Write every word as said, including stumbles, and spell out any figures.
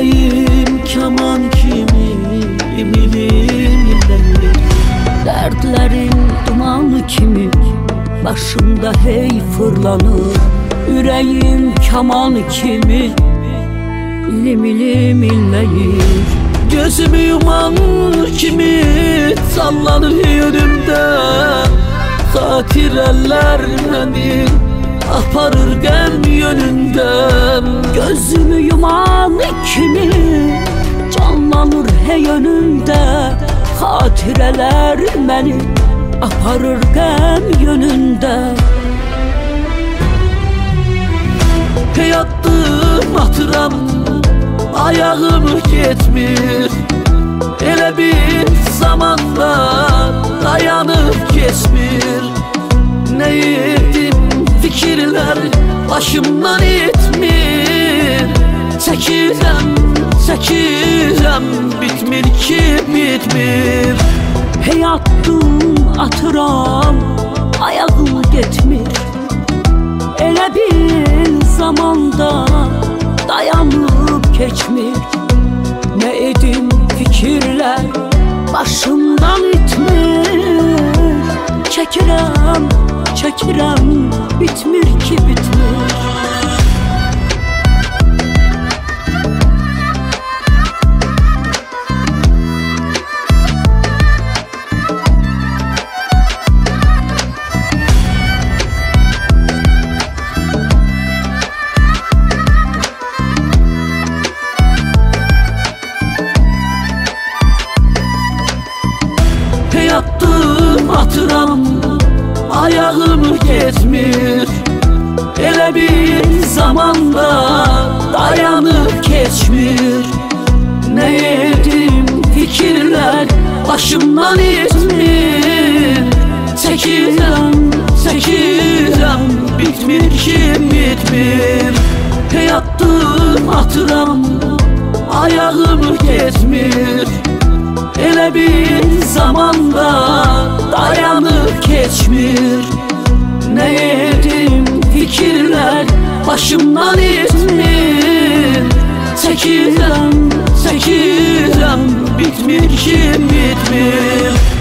Ürəyim kaman kimi milim milləyir. Dərdlərin dumanı kimi başımda hey fırlanır. Ürəyim kaman kimi ilim ilim inləyir. Gözümü yuman kimi sallanır yönümdə. Xatirələr məni aparır qəm yönündən. Gözümü yuman kimi canlanır hey yönümdə. Xatirələr məni aparır qəm yönündə. Hey addım atıram, ayağım getmir. Elə bir zamanda dayanıb kesmir. Ne etdim fikirlər başımdan etmir. Çəkirəm, çəkirəm, bitmir ki bitmir. Hey addım atıram, ayağım getmir. Elə bir zamanda dayanıb keçmir. Ne edim fikirlər başımdan itmir. Çəkirəm, çəkirəm, bitmir ki bitmir. Addım atıram, ayağım getmir. Elə bir zamanda dayanıb keçmir. Ne edim fikirlər başımdan itmir. Çəkirəm, çəkirəm, bitmir ki bitmir. Hey addım atıram, ayağım getmir. Elə bir zamanda dayanıb keçmir. Ne edim fikirlər başımdan itmir. Çəkirəm, çəkirəm, bitmir ki bitmir.